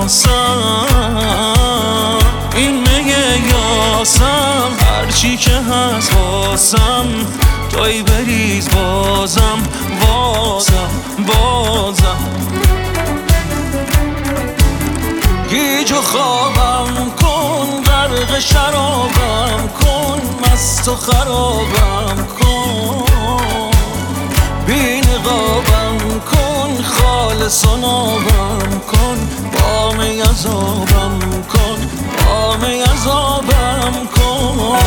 بشناسم. این میه یاسم هرچی که هست واسم، توی بریز بازم گیج و خوابم کن، غرق شرابم کن، مست و خرابم کن، بی نقابم کن، خالص و نابم کن، بام عذابم کن، بام عذابم کن.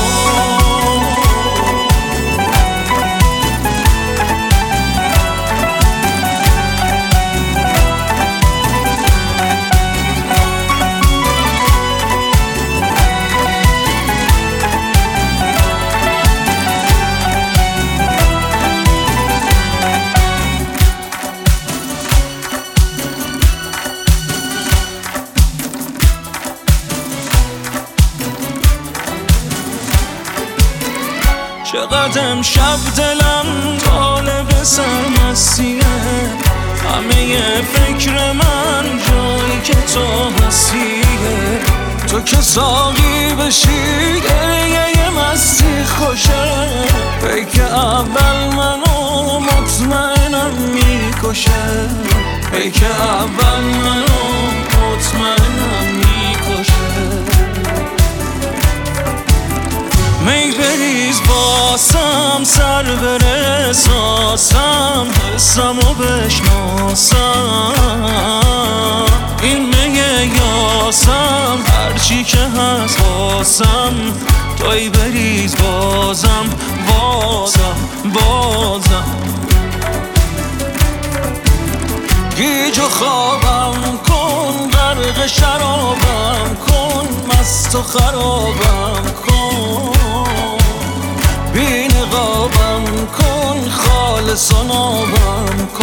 چقدر امشب دلم طالب سرمستیه، همه فکر من جایی که تو هستیه. تو که ساقی بشی گریه مستی خوشه، پیک اول منو مطمئنم میکشه، پیک اول منو مطمئنم میکشه. می بریز باسم، سر بره ساسم، حسمو بشناسم. این میه یاسم هرچی که هست واسم، توی بریز بازم گیج و خوابم کن، غرق شرابم کن، مست و خرابم کن، بی نقابم کن، خالص و نابم کن.